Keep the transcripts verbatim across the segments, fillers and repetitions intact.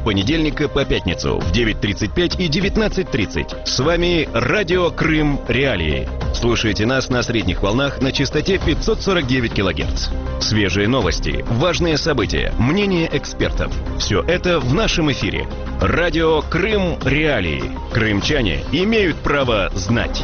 понедельника по пятницу в девять тридцать пять и девятнадцать тридцать. С вами Радио Крым Реалии. Слушайте нас на средних волнах на частоте пятьсот сорок девять килогерц. Свежие новости, важные события, мнения экспертов. Все это в нашем эфире. Радио Крым Реалии. Крымчане имеют право знать.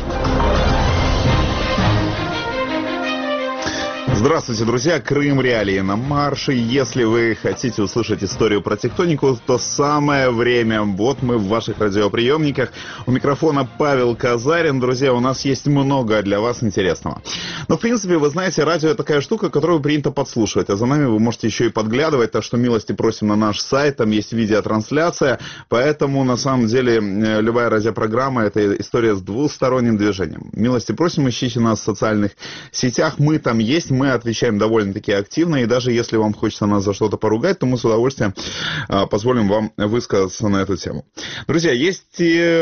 Здравствуйте, друзья! Крым Реалии на марше. Если вы хотите услышать историю про тектонику, то самое время. Вот мы в ваших радиоприемниках. У микрофона Павел Казарин. Друзья, у нас есть много для вас интересного. Но, в принципе, вы знаете, радио — это такая штука, которую принято подслушивать. А за нами вы можете еще и подглядывать. Так что милости просим на наш сайт. Там есть видеотрансляция. Поэтому, на самом деле, любая радиопрограмма — это история с двусторонним движением. Милости просим, ищите нас в социальных сетях. Мы там есть. Мы отвечаем довольно-таки активно, и даже если вам хочется нас за что-то поругать, то мы с удовольствием а, позволим вам высказаться на эту тему. Друзья, есть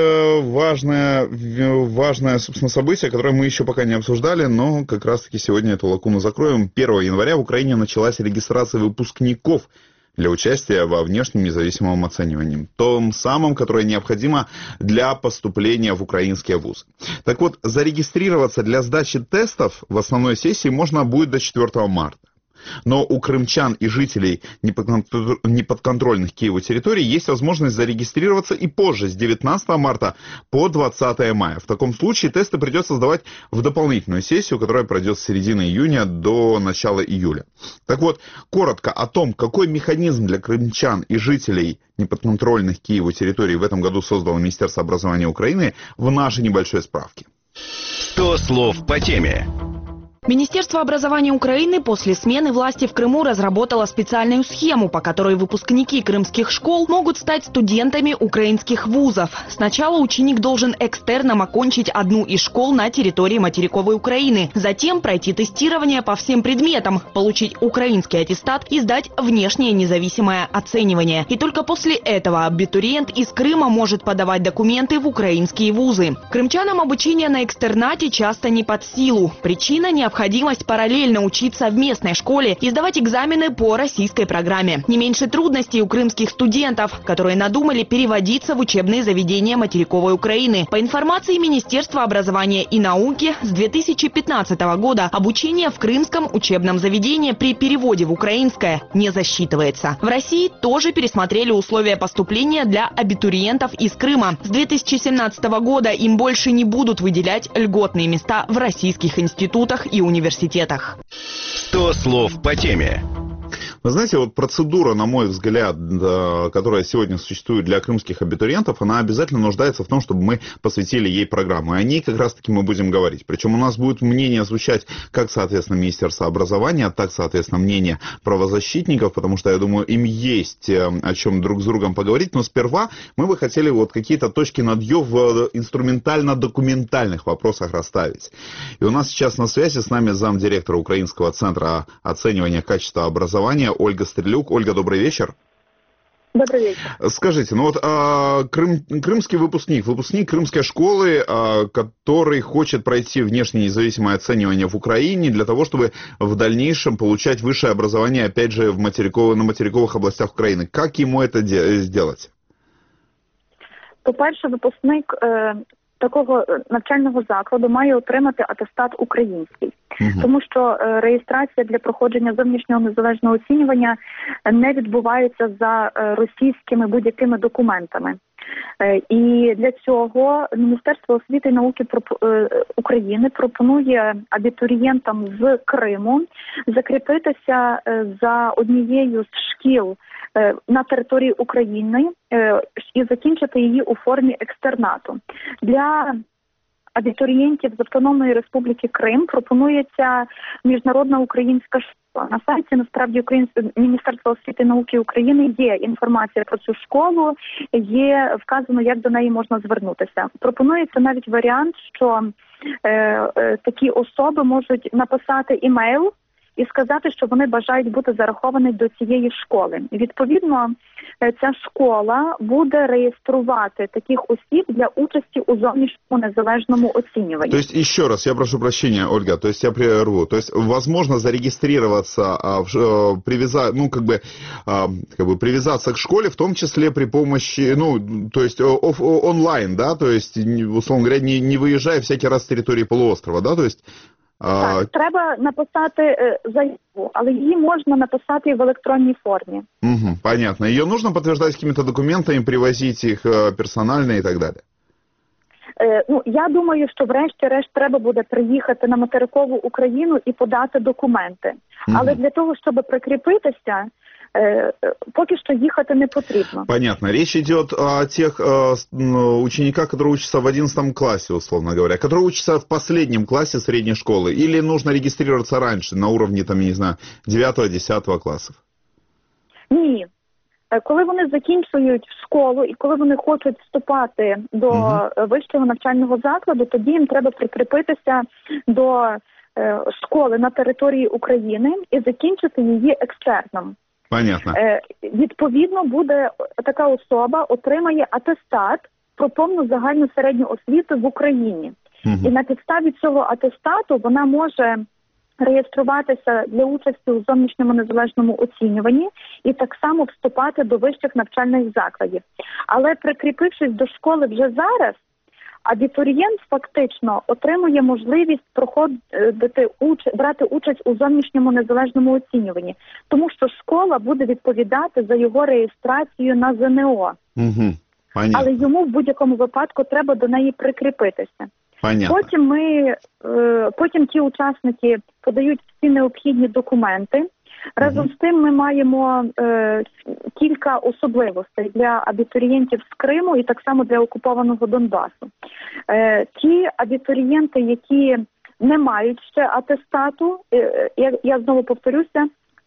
и важное, важное, собственно, событие, которое мы еще пока не обсуждали, но как раз-таки сегодня эту лакуну закроем. первого января в Украине началась регистрация выпускников для участия во внешнем независимом оценивании, том самом, которое необходимо для поступления в украинские вузы. Так вот, зарегистрироваться для сдачи тестов в основной сессии можно будет до четвёртого марта. Но у крымчан и жителей неподконтрольных Киеву территорий есть возможность зарегистрироваться и позже, с девятнадцатого марта по двадцатое мая. В таком случае тесты придется сдавать в дополнительную сессию, которая пройдет с середины июня до начала июля. Так вот, коротко о том, какой механизм для крымчан и жителей неподконтрольных Киеву территорий в этом году создало Министерство образования Украины, в нашей небольшой справке. сто слов по теме. Министерство образования Украины после смены власти в Крыму разработало специальную схему, по которой выпускники крымских школ могут стать студентами украинских вузов. Сначала ученик должен экстерном окончить одну из школ на территории материковой Украины, затем пройти тестирование по всем предметам, получить украинский аттестат и сдать внешнее независимое оценивание. И только после этого абитуриент из Крыма может подавать документы в украинские вузы. Крымчанам обучение на экстернате часто не под силу. Причина — необходимость Необходимость параллельно учиться в местной школе и сдавать экзамены по российской программе. Не меньше трудностей у крымских студентов, которые надумали переводиться в учебные заведения материковой Украины. По информации Министерства образования и науки, с две тысячи пятнадцатого года обучение в крымском учебном заведении при переводе в украинское не засчитывается. В России тоже пересмотрели условия поступления для абитуриентов из Крыма. С две тысячи семнадцатого года им больше не будут выделять льготные места в российских институтах и университетах. сто слов по теме. Вы знаете, вот процедура, на мой взгляд, которая сегодня существует для крымских абитуриентов, она обязательно нуждается в том, чтобы мы посвятили ей программу. И о ней как раз-таки мы будем говорить. Причем у нас будет мнение звучать как, соответственно, Министерство образования, так, соответственно, мнение правозащитников, потому что, я думаю, им есть о чем друг с другом поговорить. Но сперва мы бы хотели вот какие-то точки над «ё» в инструментально-документальных вопросах расставить. И у нас сейчас на связи с нами замдиректора Украинского центра оценивания качества образования Ольга Стрелюк. Ольга, добрый вечер. Добрый вечер. Скажите, ну вот а, крым, крымский выпускник, выпускник крымской школы, а, который хочет пройти внешнее независимое оценивание в Украине для того, чтобы в дальнейшем получать высшее образование, опять же, в материковых, на материковых областях України. Как ему это де- сделать? По-перше, випускник е, такого навчального закладу має отримати атестат український. Угу. Тому що е, реєстрація для проходження зовнішнього незалежного оцінювання не відбувається за е, російськими будь-якими документами. Е, і для цього Міністерство освіти і науки проп, е, України пропонує абітурієнтам з Криму закріпитися е, за однією з шкіл е, на території України е, і закінчити її у формі екстернату. Для абітурієнтів з Автономної Республіки Крим пропонується міжнародна українська школа. На сайті, насправді, Міністерства освіти і науки України є інформація про цю школу, є вказано, як до неї можна звернутися. Пропонується навіть варіант, що е, е, такі особи можуть написати імейл і сказати, що вони бажають бути зараховані до цієї школи. Відповідно, ця школа буде реєструвати таких осіб для участі у зовнішньому незалежному оцінюванні. То есть, еще раз, я прошу прощения, Ольга, то есть я прерву. То есть, возможно зарегистрироваться, а, в, привяза, ну, как бы, а, как бы привязаться к школе, в том числе при помощи, ну, то есть оф, онлайн, да, то есть, условно говоря, не, не выезжая всякий раз с территории полуострова, да, то есть... Так, а... треба написати е, заяву, але її можна написати і в електронній формі. Угу, понятно. Ее нужно подтверждать какими-то документами, привозить их персонально и так далее? Е, ну, я думаю, що врешті-решт треба буде приїхати на материкову Україну і подати документи. Угу. Але для того, щоб прикріпитися, э, поки что їхати не потрібно. Понятно. Речь идет о тех э, учениках, которые учатся в одиннадцатом классе, условно говоря, которые учатся в последнем классе средней школы, или нужно регистрироваться раньше, на уровне, там, я не знаю, девятого-десятого классов? Ні. Коли вони закінчують школу і коли вони хочуть вступати до uh-huh. вищого навчального закладу, тоді їм треба прикріпитися до е, школи на території України і закінчити її екстерном. Понятно. Е, відповідно, буде така особа, отримає атестат про повну загальну середню освіту в Україні. Uh-huh. І на підставі цього атестату вона може реєструватися для участі у зовнішньому незалежному оцінюванні і так само вступати до вищих навчальних закладів. Але прикріпившись до школи вже зараз, абітурієнт фактично отримує можливість проходити уч... брати участь у зовнішньому незалежному оцінюванні, тому що школа буде відповідати за його реєстрацію на ЗНО. Угу. Але йому в будь-якому випадку треба до неї прикріпитися. Понятно. Потім ми, потім ті учасники подають всі необхідні документи. Разом uh-huh. з тим ми маємо е, кілька особливостей для абітурієнтів з Криму і так само для окупованого Донбасу. Е, ті абітурієнти, які не мають ще атестату, е, я, я знову повторюся,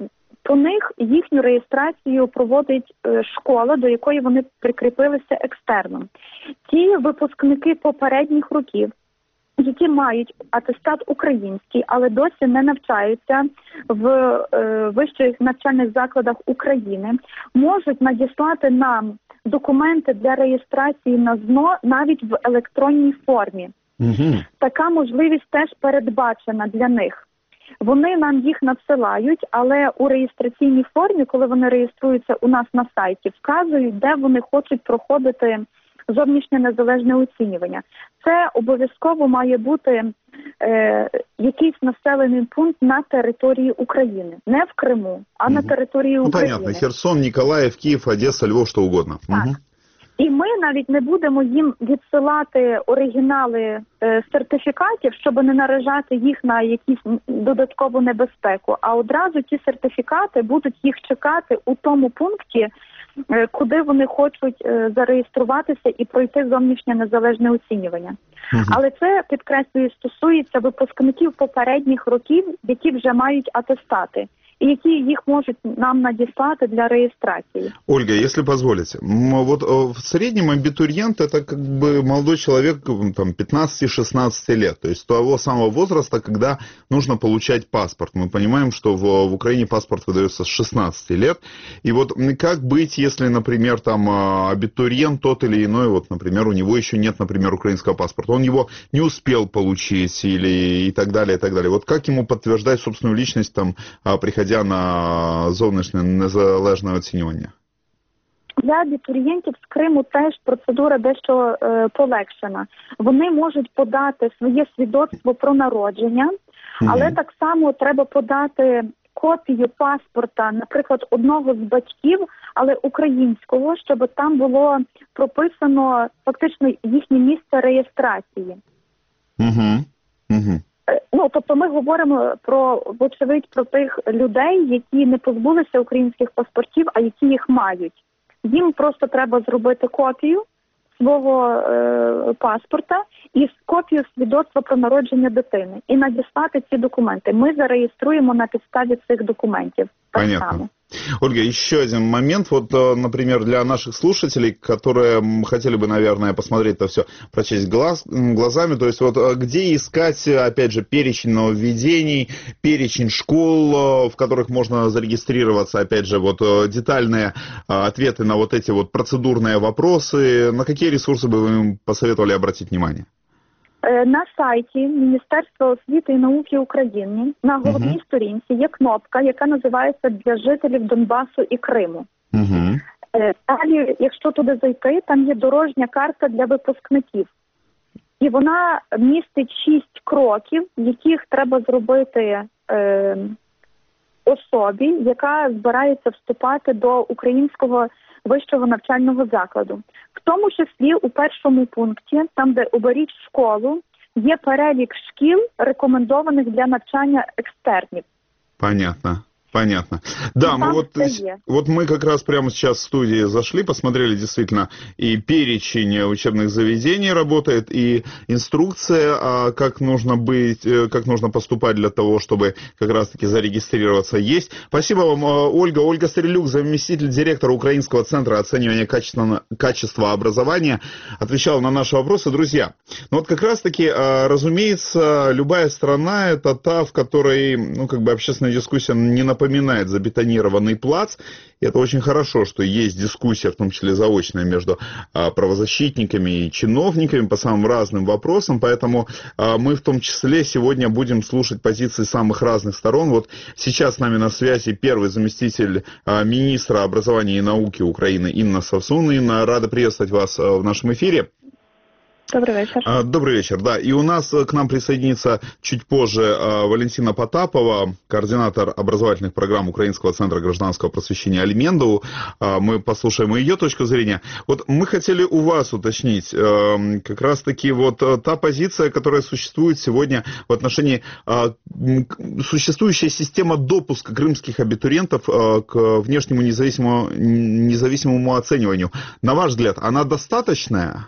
по них їхню реєстрацію проводить е, школа, до якої вони прикріпилися екстерном. Ті випускники попередніх років, які мають атестат український, але досі не навчаються в е, вищих навчальних закладах України, можуть надіслати нам документи для реєстрації на ЗНО навіть в електронній формі. Угу. Така можливість теж передбачена для них. Вони нам їх надсилають, але у реєстраційній формі, коли вони реєструються у нас на сайті, вказують, де вони хочуть проходити зовнішнє незалежне оцінювання. Це обов'язково має бути е, якийсь населений пункт на території України. Не в Криму, а угу. на території ну, України. Понятно. Херсон, Ніколаїв, Київ, Одеса, Львов, що угодно. Так. Угу. І ми навіть не будемо їм відсилати оригінали е, сертифікатів, щоб не наражати їх на якусь додаткову небезпеку, а одразу ті сертифікати будуть їх чекати у тому пункті, е, куди вони хочуть е, зареєструватися і пройти зовнішнє незалежне оцінювання. Угу. Але це, підкреслюю, стосується випускників попередніх років, які вже мають атестати, и які их можуть нам надіслати для реєстрації. Ольга, если позволите, вот в среднем абитуриент это как бы молодой человек там, пятнадцати-шестнадцати лет, то есть того самого возраста, когда нужно получать паспорт. Мы понимаем, что в, в Украине паспорт выдается с шестнадцати лет. И вот как быть, если, например, там абитуриент тот или иной, вот, например, у него еще нет, например, украинского паспорта, он его не успел получить или и так далее, и так далее. Вот как ему подтверждать собственную личность, там, приходя на зовнішнє незалежне оцінювання? Для абітурієнтів з Криму теж процедура дещо е, полегшена. Вони можуть подати своє свідоцтво про народження, mm-hmm. але так само треба подати копію паспорта, наприклад, одного з батьків, але українського, щоб там було прописано фактично їхнє місце реєстрації. Угу. Угу. Ну, тобто ми говоримо про, вочевидь, про тих людей, які не позбулися українських паспортів, а які їх мають. Їм просто треба зробити копію свого е, паспорта і копію свідоцтва про народження дитини і надіслати ці документи. Ми зареєструємо на підставі цих документів. Понятно. Ольга, еще один момент. Вот, например, для наших слушателей, которые хотели бы, наверное, посмотреть это все, прочесть глаз, глазами, то есть вот где искать, опять же, перечень нововведений, перечень школ, в которых можно зарегистрироваться, опять же, вот детальные ответы на вот эти вот процедурные вопросы, на какие ресурсы бы вы им посоветовали обратить внимание? На сайті Міністерства освіти і науки України на головній uh-huh. сторінці є кнопка, яка називається «Для жителів Донбасу і Криму». Uh-huh. Далі, якщо туди зайти, там є дорожня карта для випускників. І вона містить шість кроків, яких треба зробити е, особі, яка збирається вступати до українського вищого навчального закладу. В тому числі у першому пункті, там де оберіть школу, є перелік шкіл, рекомендованих для навчання екстernів. Понятно. Понятно. Да, мы вот, вот мы как раз прямо сейчас в студии зашли, посмотрели действительно, и перечень учебных заведений работает, и инструкция, как нужно быть, как нужно поступать для того, чтобы как раз-таки зарегистрироваться, есть. Спасибо вам, Ольга. Ольга Стрелюк, заместитель директора Украинского центра оценивания качества, качества образования, отвечала на наши вопросы. Друзья, ну вот как раз-таки, разумеется, любая страна – это та, в которой, ну, как бы общественная дискуссия не напоминает, напоминает забетонированный плац. И это очень хорошо, что есть дискуссия, в том числе заочная, между а, правозащитниками и чиновниками по самым разным вопросам. Поэтому а, мы в том числе сегодня будем слушать позиции самых разных сторон. Вот сейчас с нами на связи первый заместитель а, министра образования и науки Украины Инна Совсун. Инна, рада приветствовать вас а, в нашем эфире. Добрый вечер. Добрый вечер, да. И у нас к нам присоединится чуть позже Валентина Потапова, координатор образовательных программ Украинского центра гражданского просвещения Альмендоу. Мы послушаем ее точку зрения. Вот мы хотели у вас уточнить как раз-таки вот та позиция, которая существует сегодня в отношении существующая система допуска крымских абитуриентов к внешнему независимому, независимому оцениванию. На ваш взгляд, она достаточная?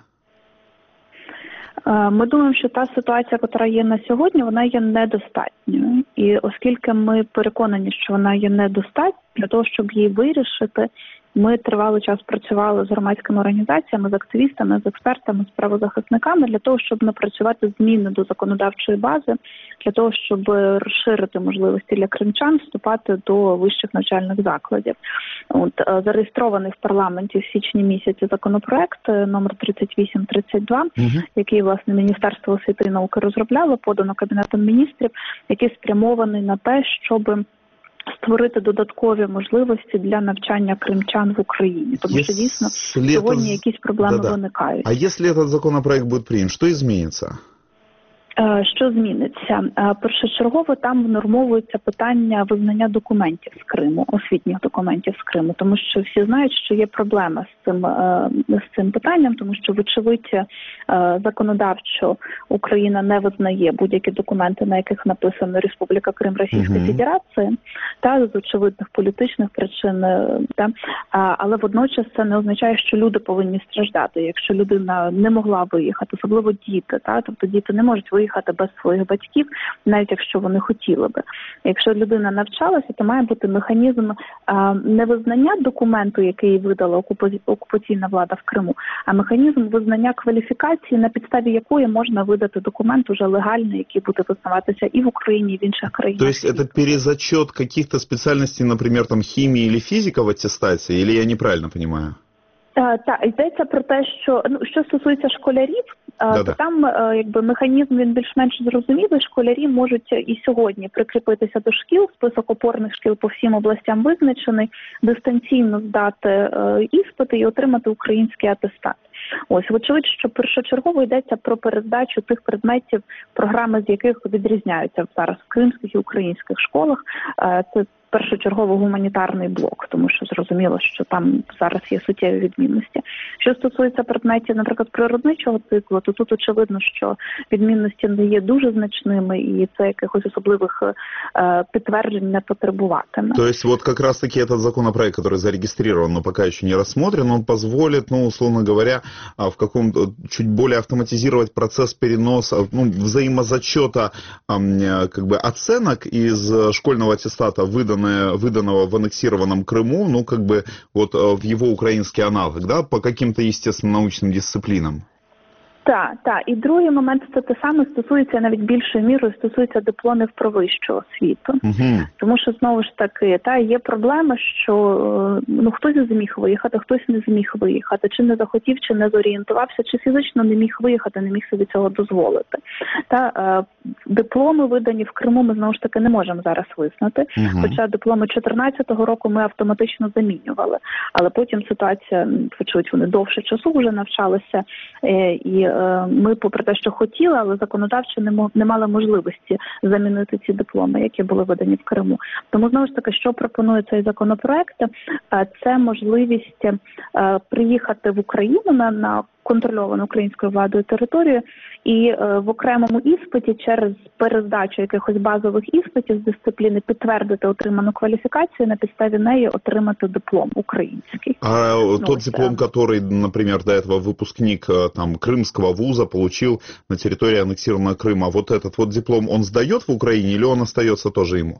Ми думаємо, що та ситуація, яка є на сьогодні, вона є недостатньою. І оскільки ми переконані, що вона є недостатньою, для того, щоб її вирішити, ми тривалий час працювали з громадськими організаціями, з активістами, з експертами, з правозахисниками для того, щоб напрацювати зміни до законодавчої бази, для того, щоб розширити можливості для кримчан вступати до вищих навчальних закладів. От, зареєстрований в парламенті в січні місяці законопроект номер тридцять вісім тридцять два, угу. який, власне, Міністерство освіти і науки розробляло, подано Кабінетом міністрів, який спрямований на те, щоб створити додаткові можливості для навчання кримчан в Україні. Тому що дійсно сьогодні якісь проблеми Да-да. виникають. А якщо цей законопроект буде прийнят, що зміниться? Що зміниться? Першочергово там внормовується питання визнання документів з Криму, освітніх документів з Криму, тому що всі знають, що є проблема з цим, з цим питанням, тому що, вочевидь, законодавчо Україна не визнає будь-які документи, на яких написано Республіка Крим Російської uh-huh. Федерації, та з очевидних політичних причин, та, але водночас це не означає, що люди повинні страждати. Якщо людина не могла виїхати, особливо діти, та, тобто діти не можуть виїхати виїхати без своїх батьків, навіть якщо вони хотіли би. Якщо людина навчалася, то має бути механізм а, не визнання документу, який видала окупаційна влада в Криму, а механізм визнання кваліфікації, на підставі якої можна видати документ уже легальний, який буде визнаватися і в Україні, і в інших країнах. То есть это перезачет каких-то специальностей, например, там химии или физика в аттестации, или я неправильно понимаю? Так, йдеться про те, що ну що стосується школярів, Да-да. то там якби механізм він більш-менш зрозумілий. Школярі можуть і сьогодні прикріпитися до шкіл, список опорних шкіл по всім областям визначений, дистанційно здати е, іспити і отримати український атестат. Ось, вочевидь, що першочергово йдеться про перездачу тих предметів, програми з яких відрізняються зараз в кримських і українських школах. Е, це першочергово гуманітарний блок, тому що зрозуміло, що там зараз є суттєві відмінності. Що стосується предметів, наприклад, природничого циклу, то тут очевидно, що відмінності не є дуже значними, і це якихось особливих э, підтверджень не потребуватиме. То есть вот как раз-таки этот законопроект, который зарегистрирован, но пока еще не рассмотрен, он позволит, ну, условно говоря, в каком-то чуть более автоматизировать процесс переноса, ну, взаимозачета как бы оценок из школьного аттестата, выданного выданное, выданного в аннексированном Крыму, ну, как бы, вот в его украинский аналог, да, по каким-то, естественно, научным дисциплинам? Так, так. І другий момент, це те саме стосується навіть більшою мірою, стосується дипломів про вищу освіту. Угу. Тому що, знову ж таки, та, є проблема, що ну, хтось зміг виїхати, хтось не зміг виїхати, чи не захотів, чи не зорієнтувався, чи фізично не міг виїхати, не міг собі цього дозволити. Та, е, дипломи, видані в Криму, ми, знову ж таки, не можемо зараз визнати. Угу. Хоча дипломи чотирнадцятого року ми автоматично замінювали. Але потім ситуація, почуть, вони довше часу вже навчалися, е, і ми, попри те, що хотіли, але законодавчо не, не мали можливості замінити ці дипломи, які були видані в Криму. Тому, знову ж таки, що пропонує цей законопроект, це можливість приїхати в Україну на, на контрольовану українською владою територію і е, в окремому іспиті через перездачу якихось базових іспитів з дисципліни підтвердити отриману кваліфікацію, на підставі неї отримати диплом український. А ну, тот диплом, который, например, до этого выпускник там крымского вуза получил на территории аннексированного Крыма, вот этот вот диплом, он сдает в Украине или он остается тоже ему?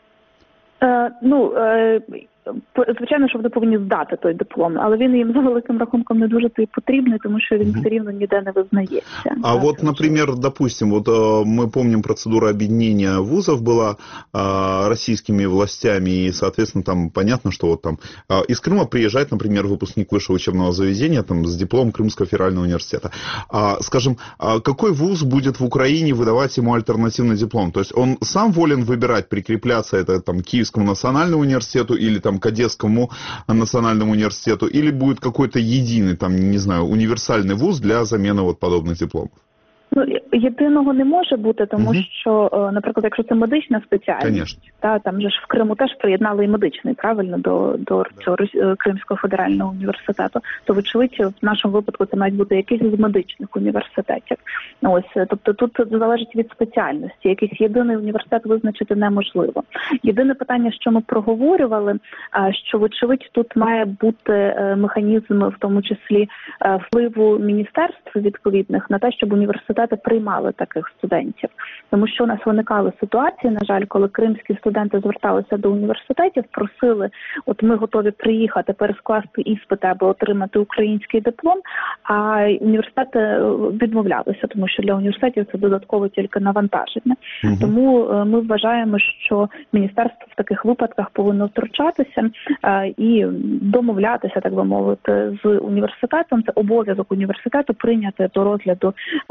Е, ну, е, звичайно, що вони повинні здати той диплом, але він їм за великим рахунком не дуже потрібний, тому що він все рівно ніде не визнається. А вот, например, допустим, вот мы помним, процедура объединения вузов была а, российскими властями, и, соответственно, там понятно, что вот там а, из Крыма приезжает, например, выпускник высшего учебного заведения там, с дипломом Крымского федерального университета. А, скажем, а какой вуз будет в Украине выдавать ему альтернативный диплом? То есть он сам волен выбирать, прикрепляться это там, Киевскому национальному университету или там к Одесскому национальному университету, или будет какой-то единый, там, не знаю, универсальный вуз для замены вот подобных дипломов? Ну, єдиного не може бути, тому угу. що, наприклад, якщо це медична спеціальність, та, там же ж в Криму теж приєднали і медичний, правильно, до, до цього Кримського федерального університету, то, вочевидь, в нашому випадку це мають бути якісь з медичних університетів. Ось, тобто тут залежить від спеціальності. Якийсь єдиний університет визначити неможливо. Єдине питання, що ми проговорювали, що, вочевидь, тут має бути механізм, в тому числі, впливу міністерств відповідних на те, щоб університет приймали таких студентів. Тому що у нас виникали ситуації, на жаль, коли кримські студенти зверталися до університетів, просили, от ми готові приїхати, перескласти іспити, аби отримати український диплом, а університети відмовлялися, тому що для університетів це додатково тільки навантаження. Угу. Тому ми вважаємо, що міністерство в таких випадках повинно втручатися і домовлятися, так би мовити, з університетом. Це обов'язок університету прийняти до розгляду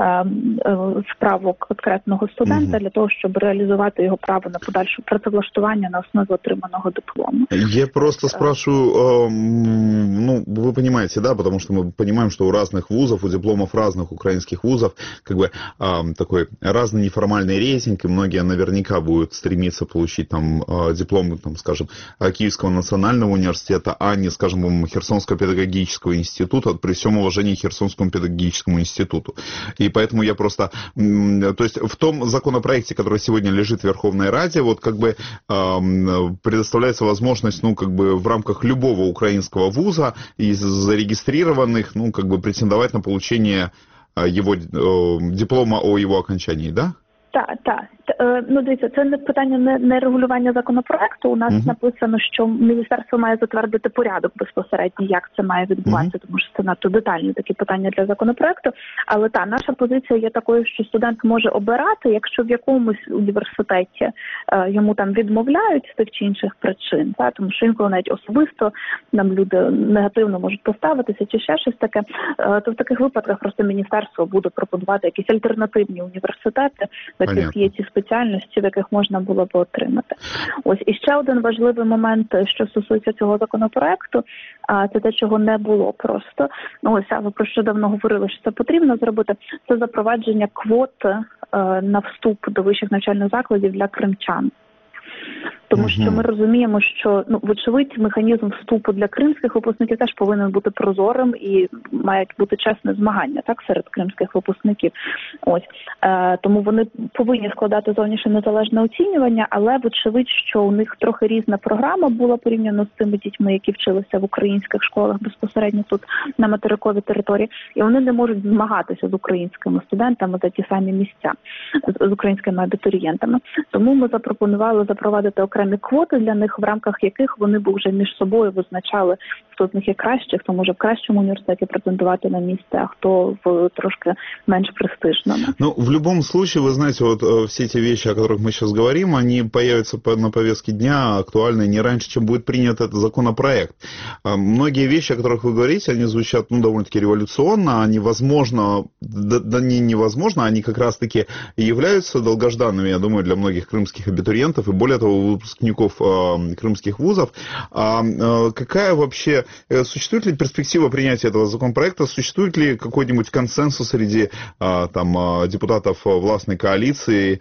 справу конкретного студента mm-hmm. для того, щоб реализовать его право на подальше працевлаштування на основе отриманого диплома. Я просто спрашиваю, э, ну, вы понимаете, да, потому что мы понимаем, что у разных вузов, у дипломов разных украинских вузов, как бы э, такой разный неформальный рейтинг, и многие наверняка будут стремиться получить там э, диплом, там, скажем, Киевского национального университета, а не, скажем, Херсонского педагогического института, при всем уважении к Херсонскому педагогическому институту. И поэтому я просто, то есть в том законопроекте, который сегодня лежит в Верховной Раде, вот как бы э, предоставляется возможность, ну, как бы в рамках любого украинского вуза из зарегистрированных, ну, как бы претендовать на получение его э, диплома о его окончании, да? Так, так. Ну, дивіться, це не питання не, не регулювання законопроекту. У нас uh-huh. написано, що міністерство має затвердити порядок безпосередньо, як це має відбуватися, uh-huh. тому що це надто детальні такі питання для законопроекту. Але та, наша позиція є такою, що студент може обирати, якщо в якомусь університеті е, йому там відмовляють з тих чи інших причин, та, тому що інколи навіть особисто нам люди негативно можуть поставитися чи ще щось таке, е, то в таких випадках просто міністерство буде пропонувати якісь альтернативні університети, в яких є ці спеціальності, в яких можна було б отримати. Ось, і ще один важливий момент, що стосується цього законопроекту, а це те, чого не було просто. Ось, а ви про що давно говорили, що це потрібно зробити, це запровадження квот е, на вступ до вищих навчальних закладів для кримчан. Тому що ми розуміємо, що, ну, вочевидь, механізм вступу для кримських випускників теж повинен бути прозорим і мають бути чесне змагання, так, серед кримських випускників. Ось. Е, тому вони повинні складати зовнішнє незалежне оцінювання, але вочевидь, що у них трохи різна програма була порівняно з тими дітьми, які вчилися в українських школах безпосередньо тут на материковій території, і вони не можуть змагатися з українськими студентами за ті самі місця, з, з українськими абітурієнтами. Тому ми запропонували запровадити окремі окремі квоти для них, в рамках яких вони б вже між собою визначали, хто з них є кращий, хто може в кращому університеті претендувати на місце, а хто в трошки менш престижному. Ну, в любом случае, вы знаете, вот все эти вещи, о которых мы сейчас говорим, они появятся на повестке дня, актуальны не раньше, чем будет принят этот законопроект. Многие вещи, о которых вы говорите, они звучат, ну, довольно-таки революционно, они, возможно, да, да не невозможно, они как раз-таки являются долгожданными, я думаю, для многих крымских абитуриентов и, более того, выпускников э, крымских вузов. А э, какая вообще, э, существует ли перспектива принятия этого законопроекта, существует ли какой-нибудь консенсус среди э, там, э, депутатов властной коалиции?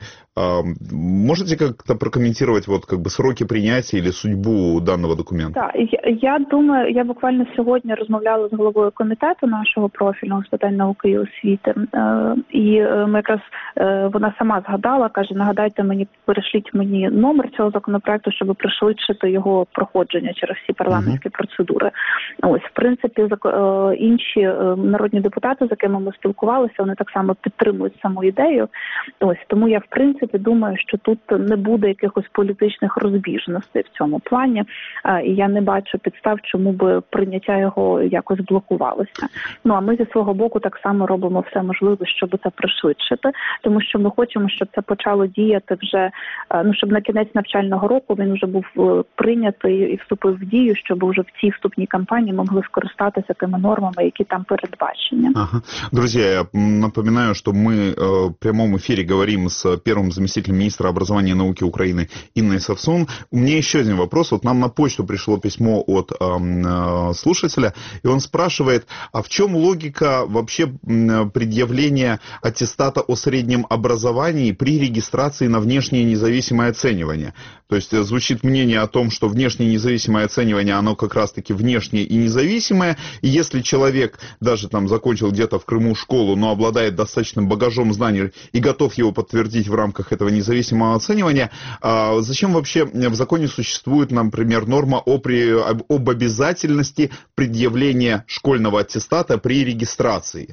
Можете как-то прокомментировать вот как бы сроки принятия или судьбу данного документа? Так, я, я думаю, я буквально сьогодні розмовляла з головою комітету нашого профільного з питань науки і освіти, е, і ми якраз е, вона сама згадала, каже, нагадайте мені, перешліть мені номер цього законопроекту, щоб пришвидшити його проходження через всі парламентські uh-huh. процедури. Ось, в принципі, е, інші е, народні депутати, з якими ми спілкувалися, вони так само підтримують саму ідею. Ось, тому я, в принципі, думаю, що тут не буде якихось політичних розбіжностей в цьому плані, і я не бачу підстав, чому би прийняття його якось блокувалося. Ну, а ми зі свого боку так само робимо все можливе, щоб це пришвидшити, тому що ми хочемо, щоб це почало діяти вже, ну, щоб на кінець навчального року він вже був прийнятий і вступив в дію, щоб вже в цій вступній кампанії могли скористатися тими нормами, які там передбачені. Ага. Друзья, я напоминаю, что мы в прямом эфире говорим с первым заместителем министра образования и науки Украины Инной Совсун. У меня еще один вопрос. Вот нам на почту пришло письмо от э, слушателя, и он спрашивает, а в чем логика вообще предъявления аттестата о среднем образовании при регистрации на внешнее независимое оценивание? То есть звучит мнение о том, что внешнее независимое оценивание, оно как раз-таки внешнее и независимое, и если человек даже там закончил где-то в Крыму школу, но обладает достаточным багажом знаний и готов его подтвердить в рамках этого независимого оценивания, а зачем вообще в законе существует, например, норма о при, об обязательности предъявления школьного аттестата при регистрации?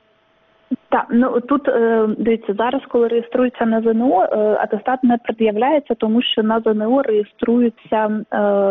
Так, ну тут, дивіться, зараз, коли реєструється на ЗНО, атестат не пред'являється, тому що на ЗНО реєструються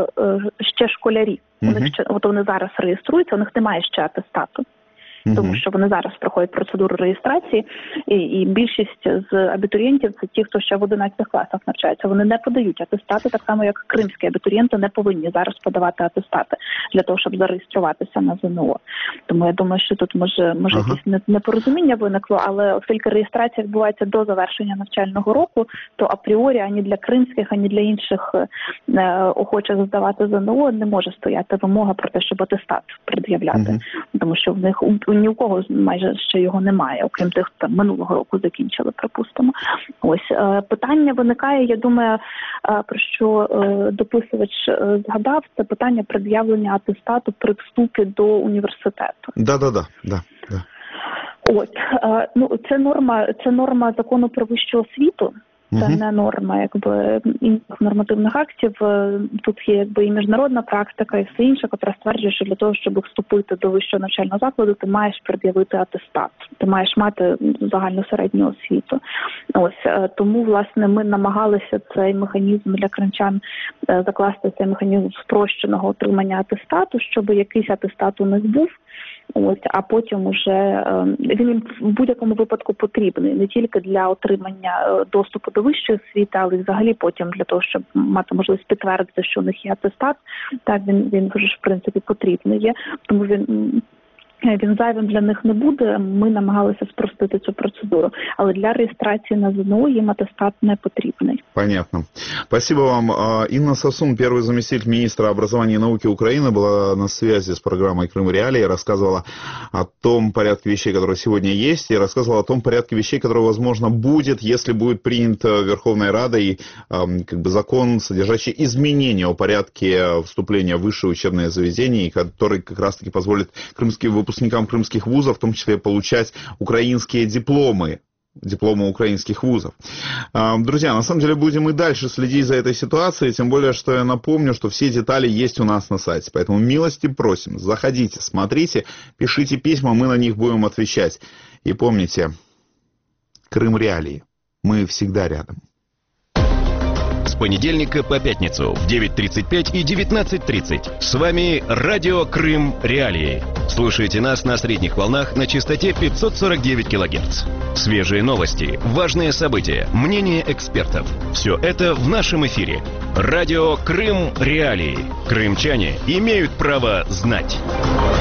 ще школярі. Uh-huh. Вони ще, от вони зараз реєструються, у них немає ще атестату. Uh-huh. Тому що вони зараз проходять процедуру реєстрації, і, і більшість з абітурієнтів – це ті, хто ще в одинадцятих класах навчається. Вони не подають атестати, так само як кримські абітурієнти не повинні зараз подавати атестати для того, щоб зареєструватися на ЗНО. Тому я думаю, що тут може, може uh-huh. якесь непорозуміння виникло, але оскільки реєстрація відбувається до завершення навчального року, то апріорі ані для кримських, ані для інших е, охочих здавати ЗНО не може стояти вимога про те, щоб атестат пред'являти. Uh-huh. Тому що в них ні у кого майже ще його немає, окрім тих, хто минулого року закінчили, припустимо. Ось е, питання виникає, я думаю, е, про що е, дописувач е, згадав, це питання пред'явлення атестату при вступі до університету. Да-да-да, да, да. От, е, ну, це норма, це норма закону про вищу освіту. Це uh-huh. не норма, якби, інших нормативних актів. Тут є, якби, і міжнародна практика, і все інше, яка стверджує, що для того, щоб вступити до вищого навчального закладу, ти маєш пред'явити атестат. Ти маєш мати загальну середню освіту. Ось, тому, власне, ми намагалися цей механізм для кримчан закласти, цей механізм спрощеного отримання атестату, щоб якийсь атестат у них був. Ось, а потім уже він в будь-якому випадку потрібний не тільки для отримання доступу до вищої освіти, але й взагалі потім для того, щоб мати можливість підтвердити, що у них є атестат. Так, він він вже в принципі потрібний є, тому він. Він зайвим для них не буде, ми намагалися спростити цю процедуру. Але для реєстрації на ЗНО їм атестат не потрібний. Понятно. Спасибо вам. Инна Совсун, первый заместитель министра образования и науки Украины, была на связи с программой «Крым Реалии», рассказывала о том порядке вещей, который сегодня есть, и рассказывала о том порядке вещей, который, возможно, будет, если будет принят Верховной Радой как бы закон, содержащий изменения о порядке вступления в высшее учебное заведение, который как раз-таки позволит крымским выпускникам выпускникам крымских вузов, в том числе получать украинские дипломы, дипломы украинских вузов. Друзья, на самом деле будем и дальше следить за этой ситуацией, тем более, что я напомню, что все детали есть у нас на сайте, поэтому милости просим, заходите, смотрите, пишите письма, мы на них будем отвечать. И помните, Крым Реалии, мы всегда рядом. понедельника по пятницу в девять тридцать пять и девятнадцать тридцать. С вами Радио Крым Реалии. Слушайте нас на средних волнах на частоте пятьсот сорок девять килогерц. Свежие новости, важные события, мнения экспертов. Все это в нашем эфире. Радио Крым Реалии. Крымчане имеют право знать.